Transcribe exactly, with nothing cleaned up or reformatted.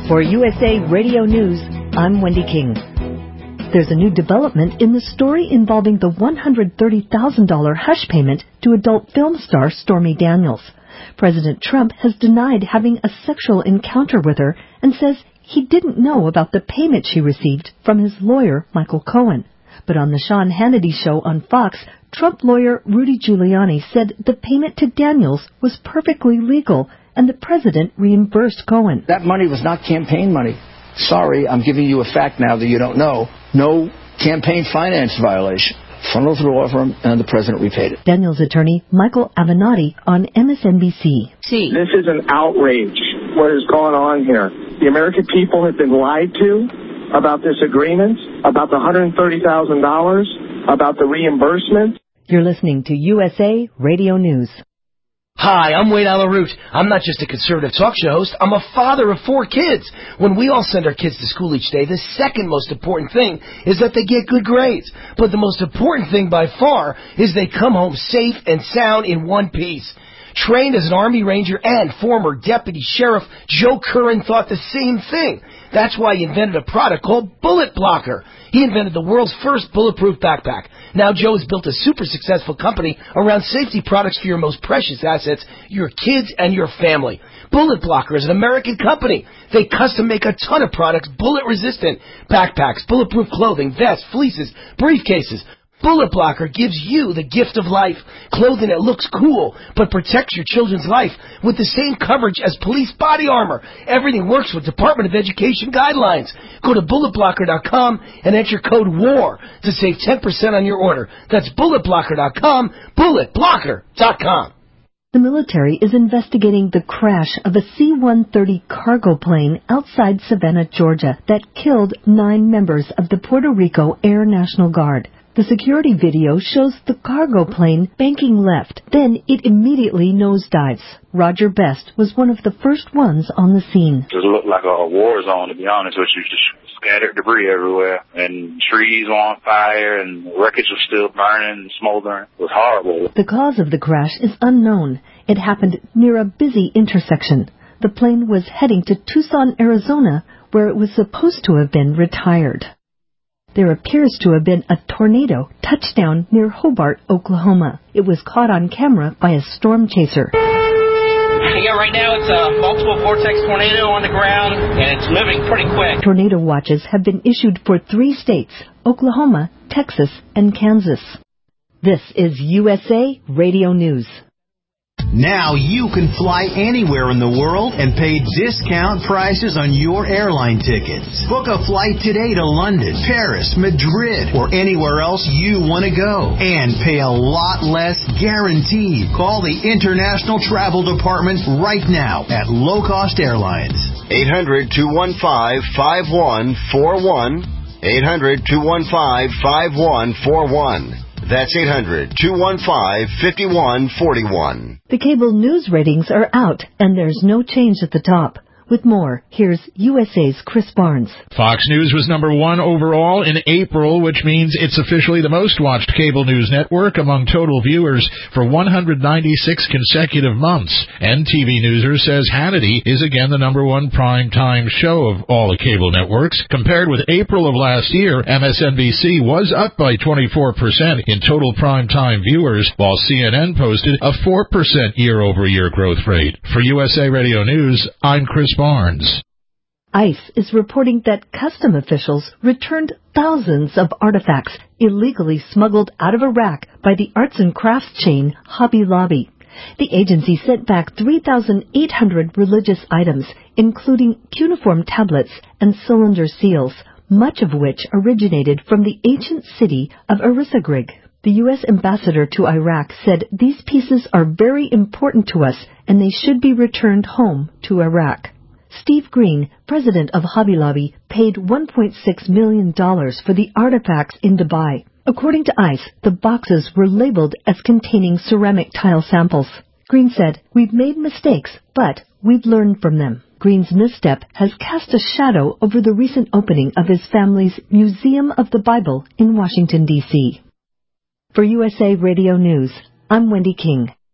For U S A Radio News, I'm Wendy King. There's a new development in the story involving the one hundred thirty thousand dollars hush payment to adult film star Stormy Daniels. President Trump has denied having a sexual encounter with her and says he didn't know about the payment she received from his lawyer, Michael Cohen. But on the Sean Hannity show on Fox, Trump lawyer Rudy Giuliani said the payment to Daniels was perfectly legal and the president reimbursed Cohen. That money was not campaign money. Sorry, I'm giving you a fact now that you don't know. No campaign finance violation. Funneled through law firm, and the president repaid it. Daniels attorney Michael Avenatti on M S N B C. This is an outrage, what is going on here. The American people have been lied to about this agreement, about the one hundred thirty thousand dollars, about the reimbursement. You're listening to U S A Radio News. Hi, I'm Wade Alaroot. I'm not just a conservative talk show host. I'm a father of four kids. When we all send our kids to school each day, the second most important thing is that they get good grades. But the most important thing by far is they come home safe and sound in one piece. Trained as an Army Ranger and former Deputy Sheriff, Joe Curran thought the same thing. That's why he invented a product called Bullet Blocker. He invented the world's first bulletproof backpack. Now Joe has built a super successful company around safety products for your most precious assets, your kids and your family. Bullet Blocker is an American company. They custom make a ton of products bullet-resistant. Backpacks, bulletproof clothing, vests, fleeces, briefcases. Bullet Blocker gives you the gift of life. Clothing that looks cool, but protects your children's life with the same coverage as police body armor. Everything works with Department of Education guidelines. Go to bullet blocker dot com and enter code WAR to save ten percent on your order. That's bullet blocker dot com, bullet blocker dot com. The military is investigating the crash of a C one thirty cargo plane outside Savannah, Georgia, that killed nine members of the Puerto Rico Air National Guard. The security video shows the cargo plane banking left. Then it immediately nosedives. Roger Best was one of the first ones on the scene. It looked like a war zone, to be honest with you. Just scattered debris everywhere, and trees were on fire, and wreckage was still burning and smoldering. It was horrible. The cause of the crash is unknown. It happened near a busy intersection. The plane was heading to Tucson, Arizona, where it was supposed to have been retired. There appears to have been a tornado touchdown near Hobart, Oklahoma. It was caught on camera by a storm chaser. Yeah, right now it's a multiple vortex tornado on the ground, and it's moving pretty quick. Tornado watches have been issued for three states, Oklahoma, Texas, and Kansas. This is U S A Radio News. Now you can fly anywhere in the world and pay discount prices on your airline tickets. Book a flight today to London, Paris, Madrid, or anywhere else you want to go. And pay a lot less guaranteed. Call the International Travel Department right now at Low Cost Airlines. eight hundred, two one five, five one four one. eight hundred, two one five, five one four one. That's eight hundred, two one five, five one four one. The cable news ratings are out, and there's no change at the top. With more, here's U S A's Chris Barnes. Fox News was number one overall in April, which means it's officially the most watched cable news network among total viewers for one hundred ninety-six consecutive months. And T V Newser says Hannity is again the number one prime-time show of all the cable networks. Compared with April of last year, M S N B C was up by twenty-four percent in total prime-time viewers, while C N N posted a four percent year-over-year growth rate. For U S A Radio News, I'm Chris Barnes. ICE is reporting that custom officials returned thousands of artifacts illegally smuggled out of Iraq by the arts and crafts chain Hobby Lobby. The agency sent back three thousand eight hundred religious items, including cuneiform tablets and cylinder seals, much of which originated from the ancient city of Erisagrig. The U S ambassador to Iraq said these pieces are very important to us and they should be returned home to Iraq. Steve Green, president of Hobby Lobby, paid one point six million dollars for the artifacts in Dubai. According to ICE, the boxes were labeled as containing ceramic tile samples. Green said, "We've made mistakes, but we've learned from them." Green's misstep has cast a shadow over the recent opening of his family's Museum of the Bible in Washington, D C For U S A Radio News, I'm Wendy King.